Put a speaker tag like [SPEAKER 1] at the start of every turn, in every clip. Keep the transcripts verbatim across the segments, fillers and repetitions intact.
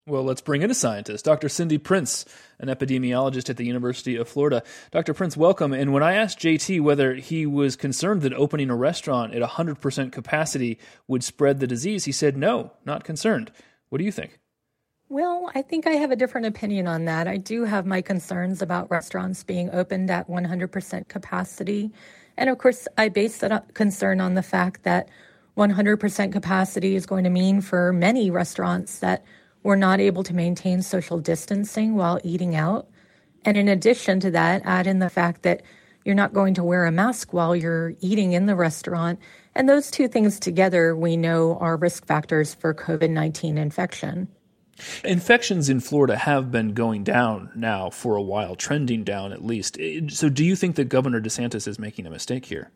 [SPEAKER 1] Well, let's bring in a scientist, Doctor Cindy Prince, an epidemiologist at the University of Florida. Doctor Prince, welcome. And when I asked J T whether he was concerned that opening a restaurant at one hundred percent capacity would spread the disease, he said, no, not concerned. What do you think?
[SPEAKER 2] Well, I think I have a different opinion on that. I do have my concerns about restaurants being opened at one hundred percent capacity. And of course, I base that concern on the fact that one hundred percent capacity is going to mean for many restaurants that we're not able to maintain social distancing while eating out. And in addition to that, add in the fact that you're not going to wear a mask while you're eating in the restaurant. And those two things together, we know, are risk factors for COVID nineteen infection.
[SPEAKER 1] Infections in Florida have been going down now for a while, trending down at least. So do you think that Governor DeSantis is making a mistake here?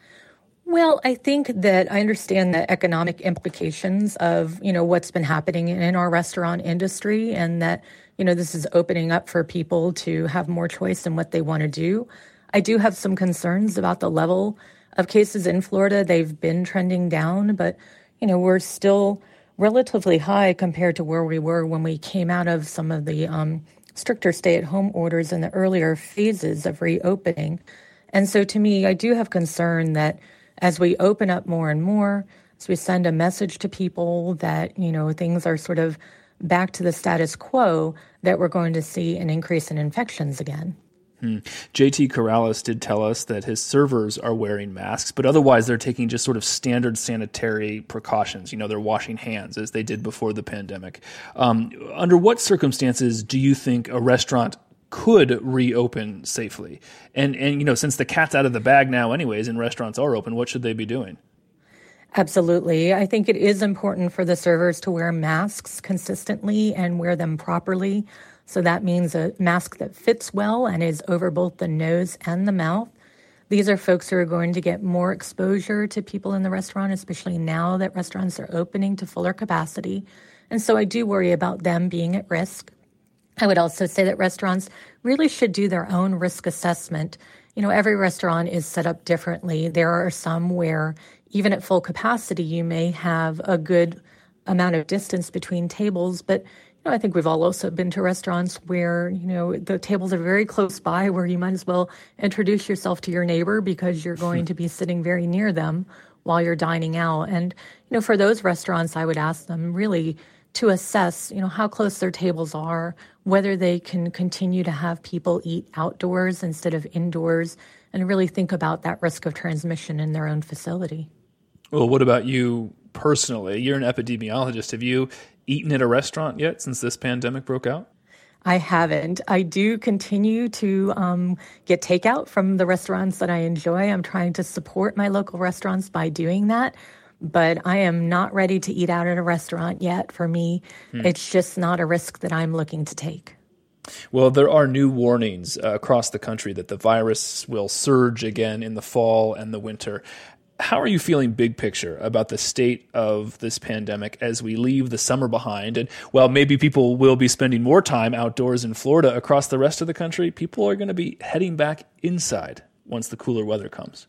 [SPEAKER 2] Well, I think that I understand the economic implications of, you know, what's been happening in our restaurant industry, and that, you know, this is opening up for people to have more choice in what they want to do. I do have some concerns about the level of cases in Florida. They've been trending down, but, you know, we're still relatively high compared to where we were when we came out of some of the um, stricter stay-at-home orders in the earlier phases of reopening. And so to me, I do have concern that as we open up more and more, as we send a message to people that, you know, things are sort of back to the status quo, that we're going to see an increase in infections again.
[SPEAKER 1] Hmm. J T Corrales did tell us that his servers are wearing masks, but otherwise they're taking just sort of standard sanitary precautions. You know, they're washing hands as they did before the pandemic. Um, under what circumstances do you think a restaurant could reopen safely? And, and, you know, since the cat's out of the bag now anyways and restaurants are open, what should they be doing?
[SPEAKER 2] Absolutely. I think it is important for the servers to wear masks consistently and wear them properly. So that means a mask that fits well and is over both the nose and the mouth. These are folks who are going to get more exposure to people in the restaurant, especially now that restaurants are opening to fuller capacity. And so I do worry about them being at risk. I would also say that restaurants really should do their own risk assessment. You know, every restaurant is set up differently. There are some where even at full capacity, you may have a good amount of distance between tables. But, you know, I think we've all also been to restaurants where, you know, the tables are very close by, where you might as well introduce yourself to your neighbor because you're going to be sitting very near them while you're dining out. And, you know, for those restaurants, I would ask them really to assess, you know, how close their tables are, whether they can continue to have people eat outdoors instead of indoors, and really think about that risk of transmission in their own facility.
[SPEAKER 1] Well, what about you personally? You're an epidemiologist. Have you eaten at a restaurant yet since this pandemic broke out?
[SPEAKER 2] I haven't. I do continue to um, get takeout from the restaurants that I enjoy. I'm trying to support my local restaurants by doing that. But I am not ready to eat out at a restaurant yet. For me, hmm. It's just not a risk that I'm looking to take.
[SPEAKER 1] Well, there are new warnings uh, across the country that the virus will surge again in the fall and the winter. How are you feeling big picture about the state of this pandemic as we leave the summer behind? And while maybe people will be spending more time outdoors in Florida, across the rest of the country, people are going to be heading back inside once the cooler weather comes.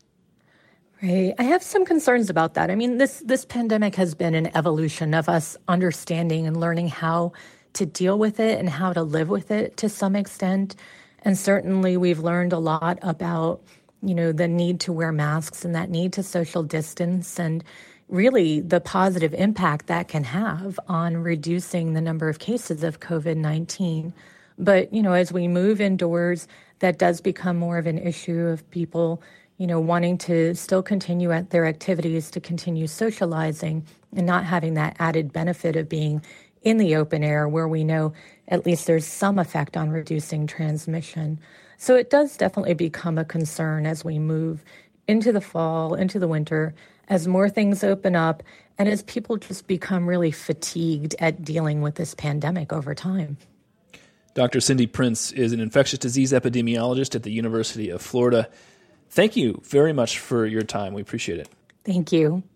[SPEAKER 2] Right. I have some concerns about that. I mean, this this pandemic has been an evolution of us understanding and learning how to deal with it and how to live with it to some extent. And certainly we've learned a lot about, you know, the need to wear masks and that need to social distance, and really the positive impact that can have on reducing the number of cases of COVID nineteen. But, you know, as we move indoors, that does become more of an issue of people, you know, wanting to still continue at their activities, to continue socializing, and not having that added benefit of being in the open air, where we know at least there's some effect on reducing transmission. So it does definitely become a concern as we move into the fall, into the winter, as more things open up, and as people just become really fatigued at dealing with this pandemic over time.
[SPEAKER 1] Doctor Cindy Prince is an infectious disease epidemiologist at the University of Florida. Thank you very much for your time. We appreciate it.
[SPEAKER 2] Thank you.